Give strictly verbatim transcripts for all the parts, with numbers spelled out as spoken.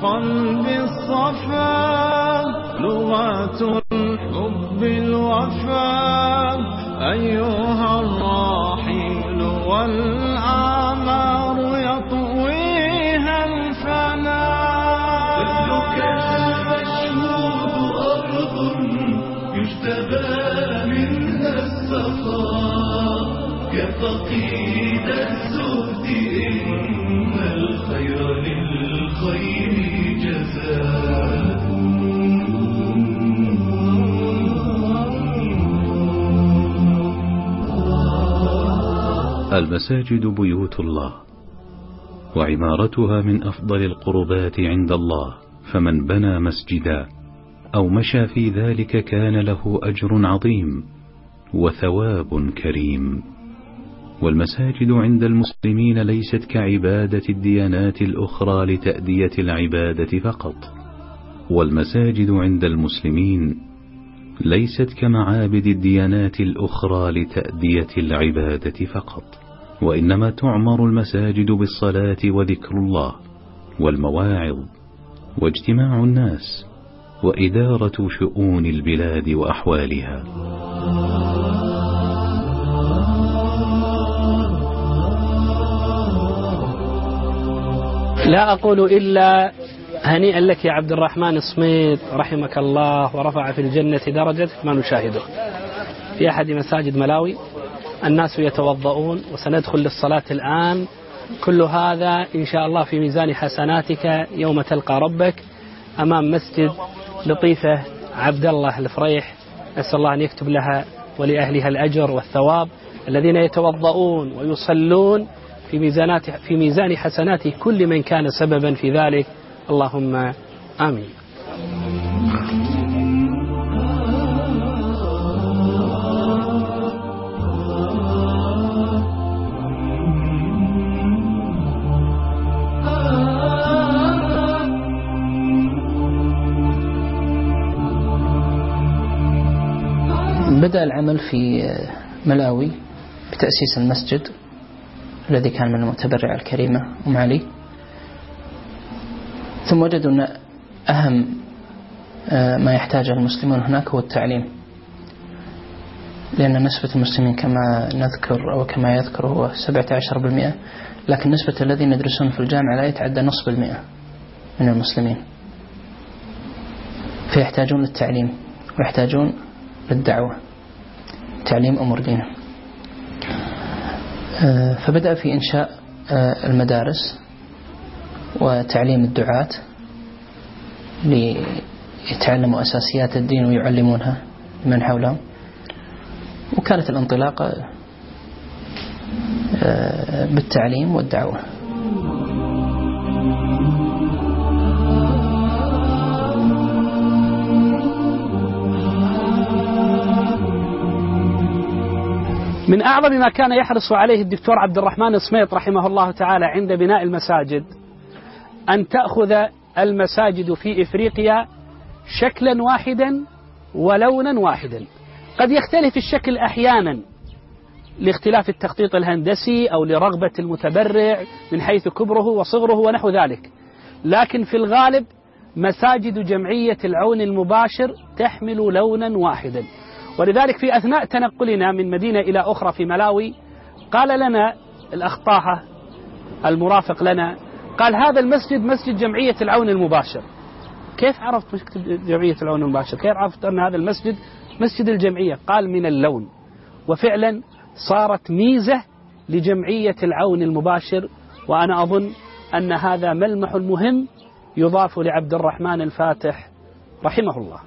قلب الصفا لغة الحب الوفا أيها الراحل والأعمار يطويها الفناء ظلك المشهود أرض يجتبى منها الصفا كفقيد الزهد إن الخير للخير جزاء. المساجد بيوت الله، وعمارتها من أفضل القربات عند الله، فمن بنى مسجدا أو مشى في ذلك كان له أجر عظيم وثواب كريم. والمساجد عند المسلمين ليست كعبادة الديانات الأخرى لتأدية العبادة فقط، والمساجد عند المسلمين ليست كمعابد الديانات الأخرى لتأدية العبادة فقط، وإنما تعمر المساجد بالصلاة وذكر الله والمواعظ واجتماع الناس وإدارة شؤون البلاد وأحوالها. لا أقول إلا هنيئا لك يا عبد الرحمن الصميت رحمك الله ورفع في الجنة درجتك ما نشاهده في أحد مساجد ملاوي. الناس يتوضؤون وسندخل للصلاة الآن. كل هذا إن شاء الله في ميزان حسناتك يوم تلقى ربك أمام مسجد لطيفة عبد الله الفريح. أسأل الله أن يكتب لها ولأهلها الأجر والثواب الذين يتوضؤون ويصلون في ميزانات في ميزان حسنات كل من كان سببا في ذلك. اللهم آمين. بدأ العمل في ملاوي بتأسيس المسجد الذي كان من المتبرع الكريمة أم علي، ثم وجدوا أن أهم ما يحتاجه المسلمون هناك هو التعليم، لأن نسبة المسلمين كما نذكر أو كما يذكر هو سبعة عشر بالمئة، لكن نسبة الذين يدرسون في الجامعة لا يتعدى نصف المئة من المسلمين، فيحتاجون للتعليم ويحتاجون للدعوة، تعليم أمور دينه. فبدأ في إنشاء المدارس وتعليم الدعاة ليتعلموا أساسيات الدين ويعلمونها لمن حولهم، وكانت الانطلاقة بالتعليم والدعوة. من أعظم ما كان يحرص عليه الدكتور عبد الرحمن الصميت رحمه الله تعالى عند بناء المساجد أن تأخذ المساجد في إفريقيا شكلا واحدا ولونا واحدا. قد يختلف الشكل أحيانا لاختلاف التخطيط الهندسي أو لرغبة المتبرع من حيث كبره وصغره ونحو ذلك، لكن في الغالب مساجد جمعية العون المباشر تحمل لونا واحدا. ولذلك في أثناء تنقلنا من مدينة إلى أخرى في ملاوي قال لنا الأخ طه المرافق لنا، قال هذا المسجد مسجد جمعية العون المباشر. كيف عرفت مسجد جمعية العون المباشر؟ كيف عرفت أن هذا المسجد مسجد الجمعية؟ قال من اللون. وفعلا صارت ميزة لجمعية العون المباشر، وأنا أظن أن هذا ملمح مهم يضاف لعبد الرحمن الفاتح رحمه الله.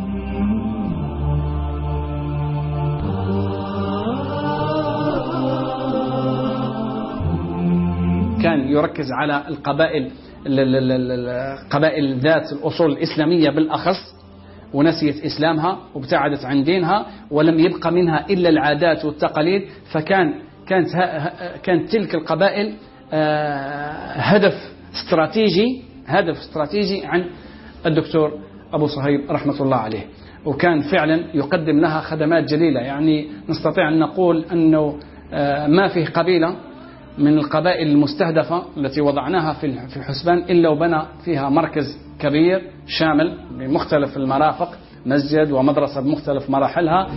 كان يركز على القبائل قبائل ذات الأصول الإسلامية بالأخص، ونسيت إسلامها وابتعدت عن دينها ولم يبقى منها إلا العادات والتقاليد. فكان كانت كانت تلك القبائل هدف استراتيجي هدف استراتيجي عن الدكتور أبو صهيب رحمة الله عليه، وكان فعلا يقدم لها خدمات جليلة. يعني نستطيع أن نقول أنه ما فيه قبيلة من القبائل المستهدفة التي وضعناها في الحسبان إلا وبنى فيها مركز كبير شامل بمختلف المرافق، مسجد ومدرسة بمختلف مراحلها.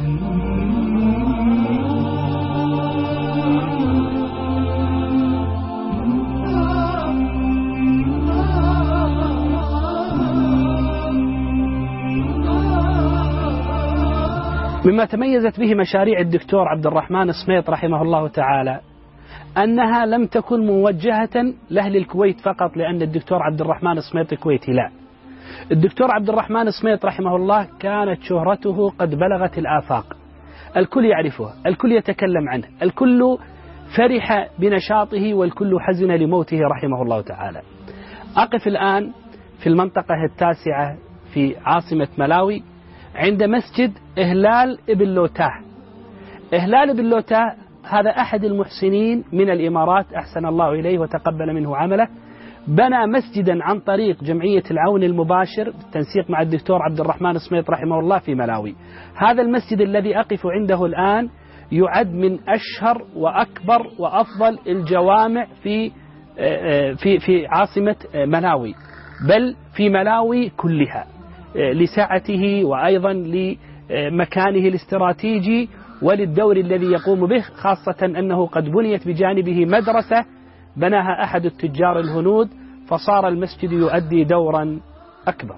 مما تميزت به مشاريع الدكتور عبد الرحمن السميط رحمه الله تعالى أنها لم تكن موجهة لأهل الكويت فقط، لأن الدكتور عبد الرحمن السميط كويتي، لا، الدكتور عبد الرحمن السميط رحمه الله كانت شهرته قد بلغت الآفاق، الكل يعرفه، الكل يتكلم عنه، الكل فرح بنشاطه والكل حزن لموته رحمه الله تعالى. أقف الآن في المنطقة التاسعة في عاصمة ملاوي عند مسجد إهلال ابن لوتاه. إهلال ابن لوتاه هذا أحد المحسنين من الإمارات أحسن الله إليه وتقبل منه عمله، بنى مسجدا عن طريق جمعية العون المباشر بالتنسيق مع الدكتور عبد الرحمن السميط رحمه الله في ملاوي. هذا المسجد الذي أقف عنده الآن يعد من أشهر وأكبر وأفضل الجوامع في في في عاصمة ملاوي، بل في ملاوي كلها، لسعته وأيضا لمكانه الاستراتيجي وللدور الذي يقوم به، خاصة أنه قد بنيت بجانبه مدرسة بناها أحد التجار الهنود، فصار المسجد يؤدي دورا أكبر.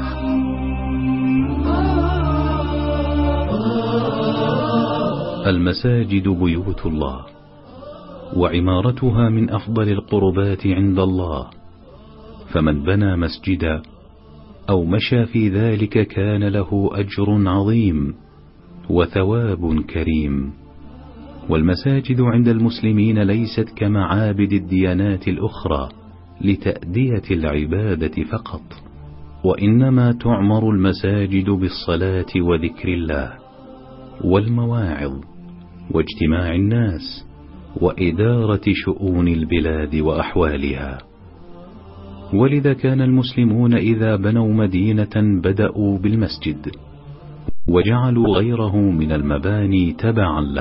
المساجد بيوت الله، وعمارتها من أفضل القربات عند الله، فمن بنى مسجدا أو مشى في ذلك كان له أجر عظيم وثواب كريم. والمساجد عند المسلمين ليست كمعابد الديانات الأخرى لتأدية العبادة فقط، وإنما تعمر المساجد بالصلاة وذكر الله والمواعظ واجتماع الناس وإدارة شؤون البلاد وأحوالها. ولذا كان المسلمون إذا بنوا مدينة بدأوا بالمسجد وجعلوا غيره من المباني تبعا له.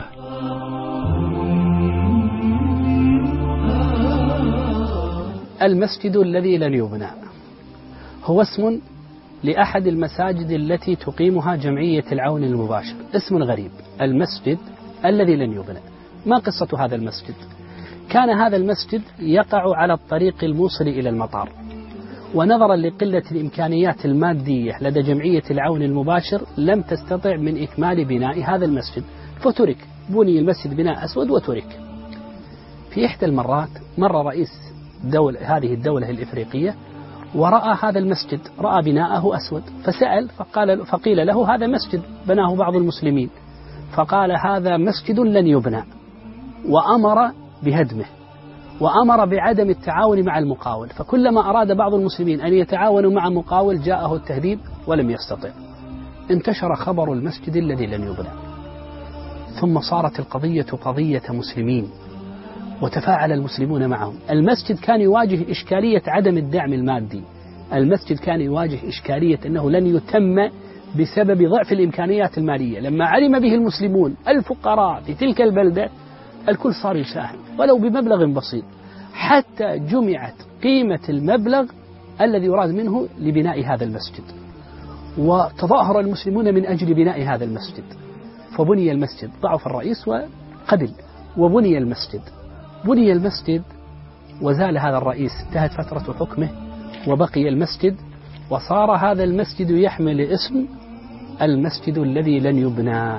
المسجد الذي لن يبنى هو اسم لأحد المساجد التي تقيمها جمعية العون المباشر، اسم غريب، المسجد الذي لن يبنى. ما قصة هذا المسجد؟ كان هذا المسجد يقع على الطريق الموصل إلى المطار، ونظرا لقلة الإمكانيات المادية لدى جمعية العون المباشر لم تستطع من إكمال بناء هذا المسجد، فترك، بني المسجد بناء أسود وترك. في إحدى المرات مر رئيس دولة هذه الدولة الإفريقية ورأى هذا المسجد، رأى بناءه أسود، فسأل فقال فقيل له هذا مسجد بناه بعض المسلمين، فقال هذا مسجد لن يبنى، وأمر بهدمه وأمر بعدم التعاون مع المقاول. فكلما أراد بعض المسلمين أن يتعاونوا مع مقاول جاءه التهديد ولم يستطع. انتشر خبر المسجد الذي لن يبنى، ثم صارت القضية قضية مسلمين وتفاعل المسلمون معهم. المسجد كان يواجه إشكالية عدم الدعم المادي، المسجد كان يواجه إشكالية أنه لن يتم بسبب ضعف الإمكانيات المالية. لما علم به المسلمون الفقراء في تلك البلدة الكل صار يساهم ولو بمبلغ بسيط، حتى جمعت قيمة المبلغ الذي يراد منه لبناء هذا المسجد، وتظاهر المسلمون من أجل بناء هذا المسجد، فبني المسجد. ضعف الرئيس وقبل وبني المسجد. بني المسجد وزال هذا الرئيس، انتهت فترة حكمه وبقي المسجد، وصار هذا المسجد يحمل اسم المسجد الذي لن يبنى.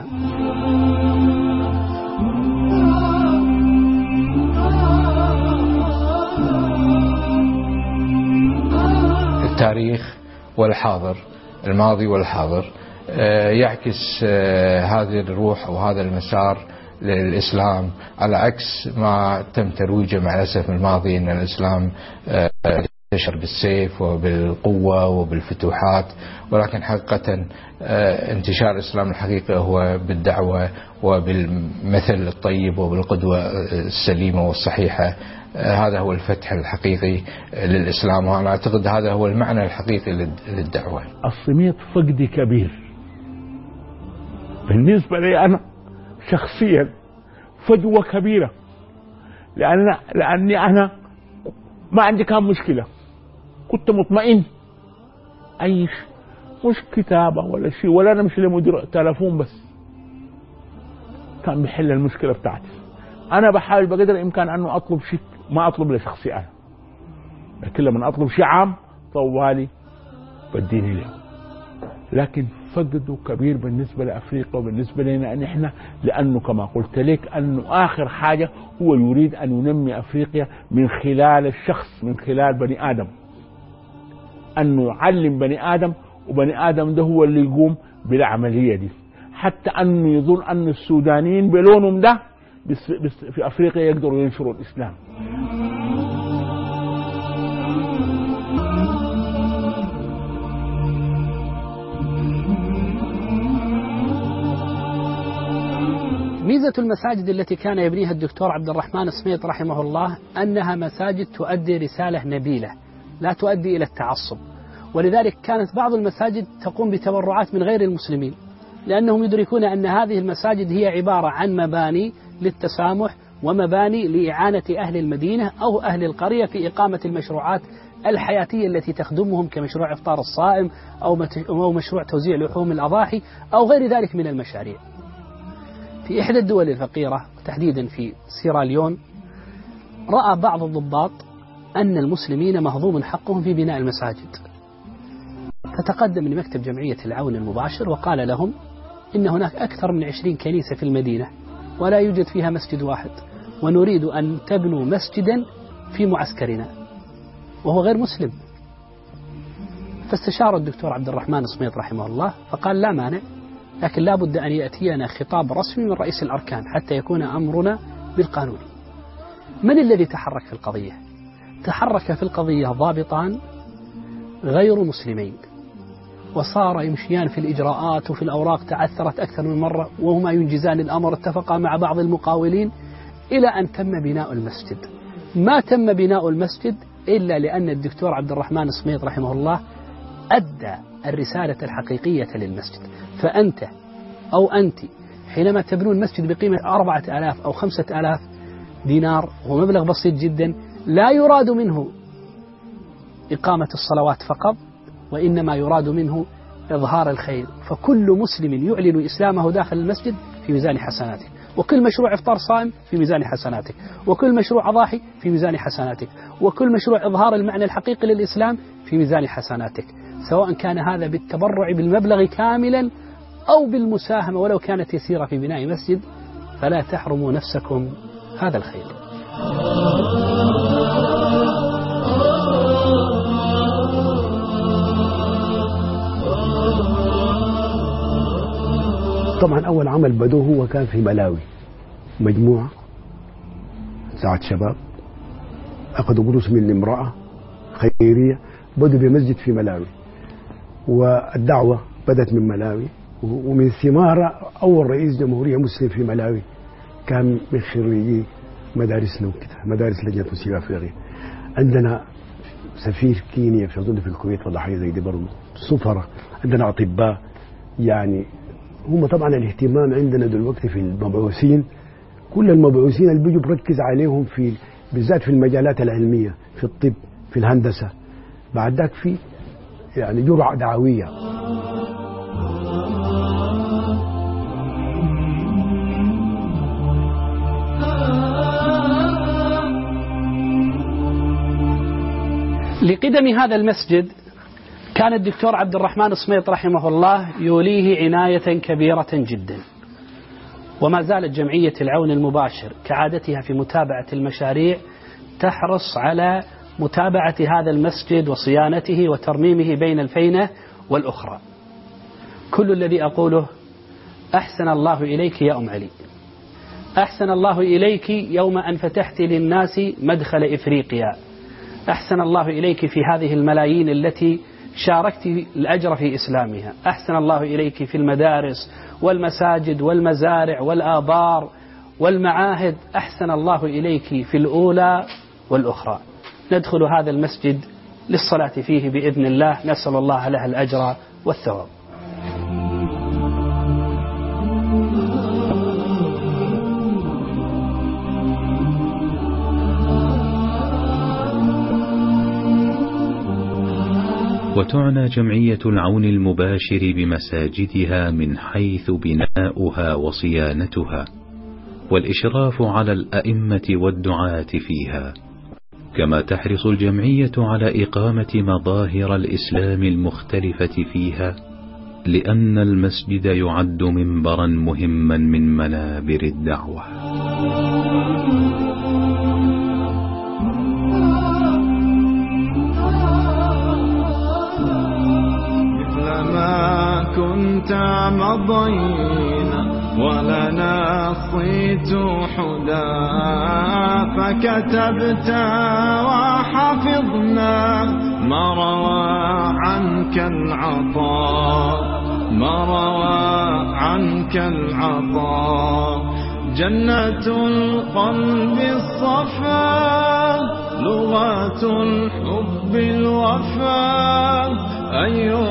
التاريخ والحاضر، الماضي والحاضر، يعكس هذه الروح وهذا المسار للإسلام، على عكس ما تم ترويجه مع الأسف الماضي أن الإسلام انتشر بالسيف وبالقوة وبالفتوحات، ولكن حقيقة انتشار الإسلام الحقيقي هو بالدعوة وبالمثل الطيب وبالقدوة السليمة والصحيحة. هذا هو الفتح الحقيقي للإسلام، وأنا أعتقد هذا هو المعنى الحقيقي للدعوة. السميط فقدي كبير بالنسبة لي أنا شخصيا، فجوة كبيرة، لأن لأني أنا ما عندي كان مشكلة، كنت مطمئن أي شيء، مش كتابة ولا شيء، ولا نمشي لمدير تلفون، بس كان بيحل المشكلة بتاعتي. أنا بحاول بقدر الإمكان أنه أطلب شيء، ما أطلب لشخصي أنا، لكن لما أطلب شيء عام طوالي بديني له. لكن فقده كبير بالنسبة لأفريقيا وبالنسبة لنا أن إحنا، لأنه كما قلت لك أنه آخر حاجة هو يريد أن ينمي أفريقيا من خلال الشخص، من خلال بني آدم، أنه يعلم بني آدم، وبني آدم ده هو اللي يقوم بالعملية دي، حتى أنه يظن أن السودانيين بلونهم ده بس بس في أفريقيا يقدروا ينشروا الإسلام. ميزة المساجد التي كان يبنيها الدكتور عبد الرحمن السميط رحمه الله أنها مساجد تؤدي رسالة نبيلة، لا تؤدي إلى التعصب، ولذلك كانت بعض المساجد تقوم بتبرعات من غير المسلمين، لأنهم يدركون أن هذه المساجد هي عبارة عن مباني للتسامح ومباني لإعانة أهل المدينة أو أهل القرية في إقامة المشروعات الحياتية التي تخدمهم، كمشروع إفطار الصائم أو مشروع توزيع لحوم الأضاحي أو غير ذلك من المشاريع. في إحدى الدول الفقيرة تحديدا في سيراليون رأى بعض الضباط أن المسلمين مهضوم حقهم في بناء المساجد، فتقدم لمكتب جمعية العون المباشر وقال لهم إن هناك أكثر من عشرين كنيسة في المدينة ولا يوجد فيها مسجد واحد، ونريد أن تبنوا مسجدا في معسكرنا، وهو غير مسلم. فاستشار الدكتور عبد الرحمن السميط رحمه الله فقال لا مانع، لكن لا بد أن يأتينا خطاب رسمي من رئيس الأركان حتى يكون أمرنا بالقانون. من الذي تحرك في القضية؟ تحرك في القضية ضابطان غير مسلمين، وصار يمشيان في الإجراءات وفي الأوراق، تعثرت أكثر من مرة وهما ينجزان الأمر، اتفقا مع بعض المقاولين إلى أن تم بناء المسجد. ما تم بناء المسجد إلا لأن الدكتور عبد الرحمن السميط رحمه الله أدى الرسالة الحقيقية للمسجد. فأنت أو أنت حينما تبنون مسجد بقيمة أربعة آلاف أو خمسة آلاف دينار، هو مبلغ بسيط جدا، لا يراد منه إقامة الصلوات فقط، وإنما يراد منه إظهار الخير. فكل مسلم يعلن إسلامه داخل المسجد في ميزان حسناته، وكل مشروع إفطار صائم في ميزان حسناتك، وكل مشروع أضاحي في ميزان حسناتك، وكل مشروع إظهار المعنى الحقيقي للإسلام في ميزان حسناتك، سواء كان هذا بالتبرع بالمبلغ كاملا أو بالمساهمة ولو كانت يسيرة في بناء مسجد. فلا تحرموا نفسكم هذا الخير. طبعا أول عمل بدوه هو كان في ملاوي، مجموعة ساعة شباب أخذوا قروش من امرأة خيرية، بدوا بمسجد في ملاوي، والدعوة بدت من ملاوي، ومن ثمار أول رئيس جمهورية مسلم في ملاوي كان من خريجي مدارسنا وكده، مدارس لجنة موسيقى أفريقيا. عندنا سفير كينيا في أظن في الكويت ولا حاجة زي دي برضه، سفرة، عندنا أطباء. يعني هم طبعا الاهتمام عندنا دلوقتي في المبعوثين، كل المبعوثين اللي بيجوا بركز عليهم في بالذات في المجالات العلمية، في الطب، في الهندسة، بعد ذاك في يعني جرعة دعوية. لقدم هذا المسجد كان الدكتور عبد الرحمن السميط رحمه الله يوليه عناية كبيرة جدا، وما زالت جمعية العون المباشر كعادتها في متابعة المشاريع تحرص على متابعة هذا المسجد وصيانته وترميمه بين الفينة والأخرى. كل الذي أقوله أحسن الله إليك يا أم علي، أحسن الله إليك يوم أن فتحت للناس مدخل إفريقيا، أحسن الله إليك في هذه الملايين التي شاركت الأجر في إسلامها، أحسن الله إليك في المدارس والمساجد والمزارع والآبار والمعاهد، أحسن الله إليك في الأولى والأخرى. ندخل هذا المسجد للصلاة فيه بإذن الله، نسأل الله لها الأجر والثواب. وتعنى جمعية العون المباشر بمساجدها من حيث بناؤها وصيانتها والإشراف على الأئمة والدعاة فيها، كما تحرص الجمعية على إقامة مظاهر الإسلام المختلفة فيها، لأن المسجد يعد منبرا مهما من منابر الدعوة. مثلما كنت مضينا ولنا الصيت حدا، فكتبت وحفظنا ما روى عنك العطاء، ما روى عنك العطاء. جنة القلب الصفا، لغة الحب الوفا، أيها